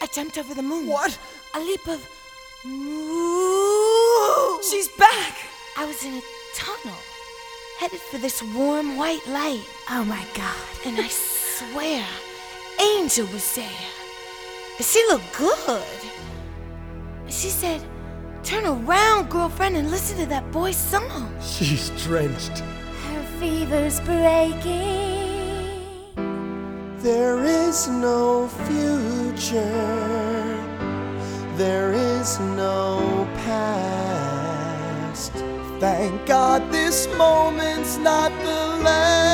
I jumped over the moon. What? A leap of... Moo! She's back! I was in a tunnel, headed for this warm white light. Oh my God. And I swear, Angel was there. She looked good. She said, "Turn around, girlfriend, and listen to that boy's song." She's drenched. Her fever's breaking. There is no future. There is no past. Thank God this moment's not the last.